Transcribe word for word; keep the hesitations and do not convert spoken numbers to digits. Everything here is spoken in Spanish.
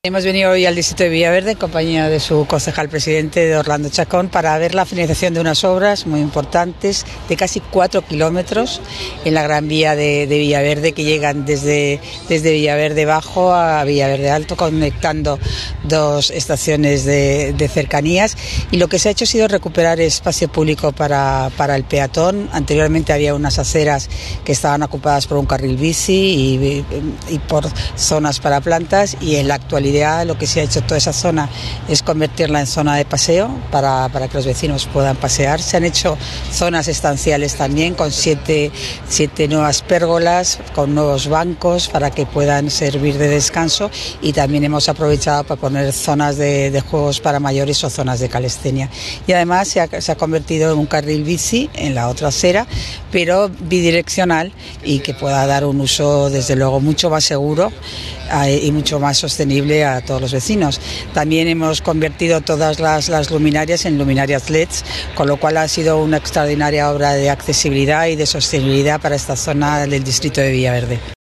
Hemos venido hoy al distrito de Villaverde en compañía de su concejal presidente, de Orlando Chacón, para ver la finalización de unas obras muy importantes de casi cuatro kilómetros en la Gran Vía de, de Villaverde, que llegan desde, desde Villaverde Bajo a Villaverde Alto, conectando dos estaciones de, de cercanías. Y lo que se ha hecho ha sido recuperar espacio público para, para el peatón. Anteriormente había unas aceras que estaban ocupadas por un carril bici y, y por zonas para plantas, y en la actualidad lo que se ha hecho toda esa zona es convertirla en zona de paseo para, para que los vecinos puedan pasear. Se han hecho zonas estanciales también, con siete, siete nuevas pérgolas, con nuevos bancos para que puedan servir de descanso, y también hemos aprovechado para poner zonas de, de juegos para mayores o zonas de calistenia. Y además se ha, se ha convertido en un carril bici en la otra acera, pero bidireccional, y que pueda dar un uso desde luego mucho más seguro eh, y mucho más sostenible a todos los vecinos. También hemos convertido todas las, las luminarias en luminarias L E Ds, con lo cual ha sido una extraordinaria obra de accesibilidad y de sostenibilidad para esta zona del distrito de Villaverde.